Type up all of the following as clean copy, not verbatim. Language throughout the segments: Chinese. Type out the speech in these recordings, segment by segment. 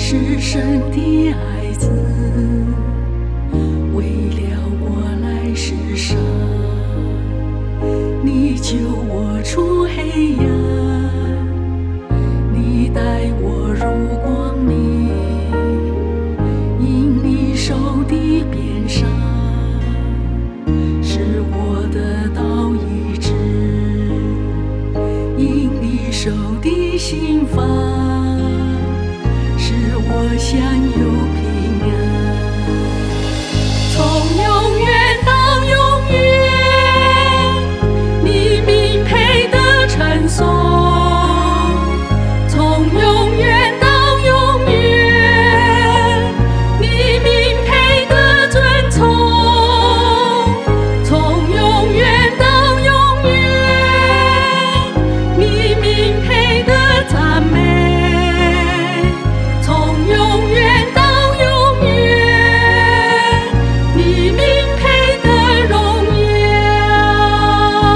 是神的爱子，为了我来世上，你救我出黑暗，你带我入光明，因你手的鞭伤，使我得到医治，因你手的刑罚，使我享有平安。从永远到永远，你名配得称颂。从永远到永远，你名配得尊崇。从永远到永远，你名配得赞美。从永远到永远，你名配得荣耀。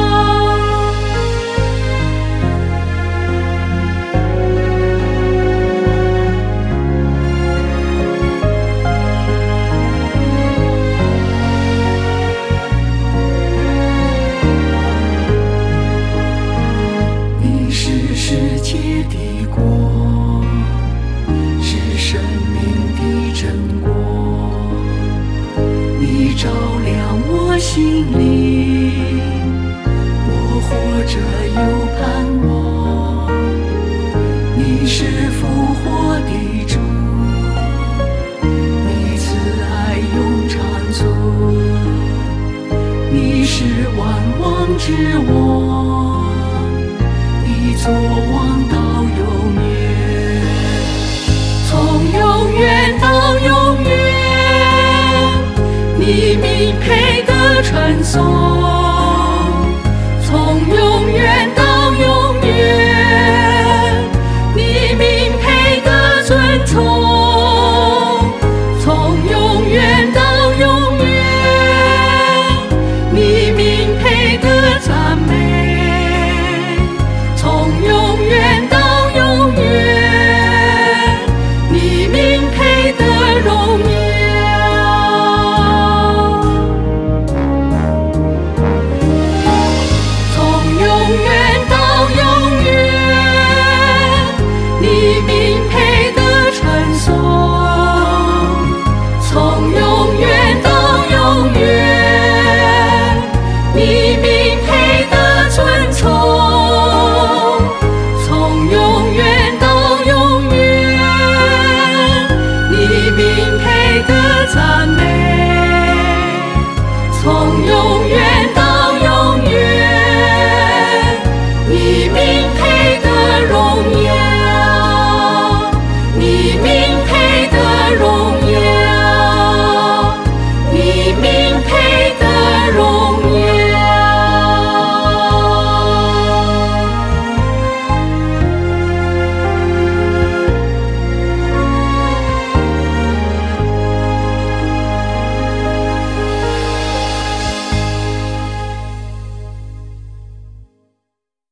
你是世界的光，是生命的真光，你照亮我心灵，我活着有盼望。你是复活的主，你慈爱永长存，你是万王之王，你作王到永远。从永远到永远，你名配得称颂。从永远到永远，你名配得尊崇。从永远到永远，你名配得赞美。从永远到永远，你名配得荣耀。从永远到永远，你名配得称颂。从永远到永远，你名配得尊崇。从永远到永远，你名配得赞美。从永远到永远，你名配